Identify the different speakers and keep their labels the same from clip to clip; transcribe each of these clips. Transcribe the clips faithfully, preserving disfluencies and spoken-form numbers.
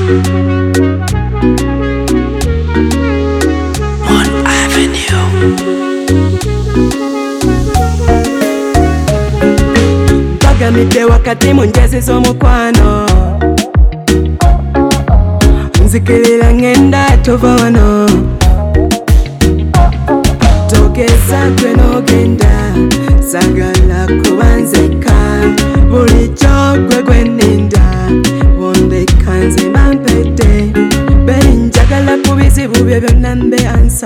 Speaker 1: Mpagamidde wakati mu njezi z'omukwano, nzikirira ngenda tova wano. Togeza gwe n'ogenda, sagala kuba nzekka, bulijjo gwe gwe nninda, wondeka nze mampedde, beri njagala ku bizibu byo byonna mbe ansa.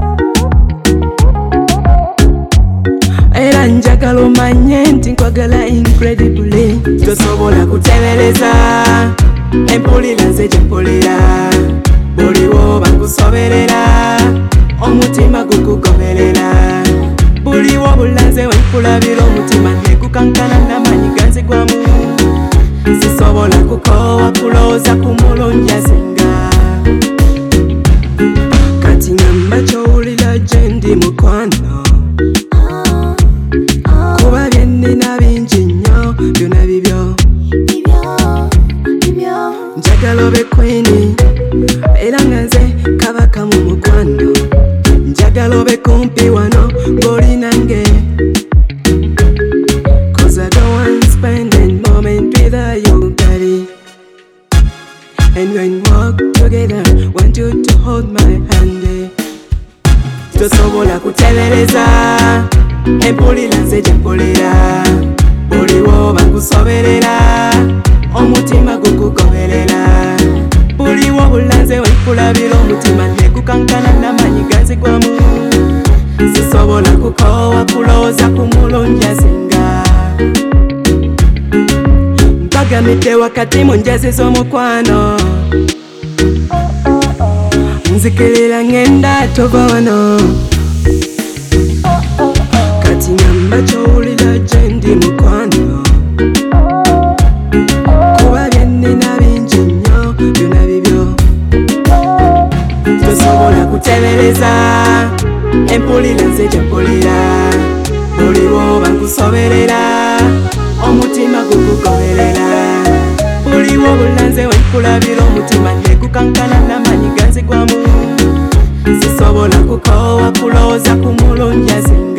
Speaker 1: Era njagala omanye nti nkwagala incredibly, tosobola kutebereza empulira nze gye mpulira, buliwo bankusoberera, omutima gukugoberera, buliwo bulanze wenkulabira, omutima negukankana n'amaanyi ganzigwamu, sisobola kukoowa kulowooza ku mulungi asinga. Kati ngamba ky'owulira gye ndi mukwano, kuba bye nnina bingi nnyo, byonna bibyo njagala obe queen, era nga nze kabaka mu mukwano, njagala obe kumpi wano ng'oli nange, cause I don't want to spend a moment without you, daddy. And when we walk together, want you to hold my hand, eh. Tosobola kutebereza empulira nze gye mpulira, buliwo bankusoberera, omutima gukugoberera, buliwo bulanze wenkulabira, omutima negukankana n'amaanyi ganzigwamu, sisobola kukoowa kulowooza ku mulungi asinga. Mpagamidde wakati mu njezi z'omukwano, nzikirira ngenda tova wano. Kati ngamba ky'owulira gye ndi mukwano, kuba bye nnina bingi nnyo, byonna bibyo tosobola kutebereza empulira nze gye mpulira, buliwo bankusoberera, omutima gukugoberera, buliwo bulanze wenkulabira, omutima negukankana n'amaanyi ganzigwamu, sisobola kukoowa kulowooza ku mulungi asinga.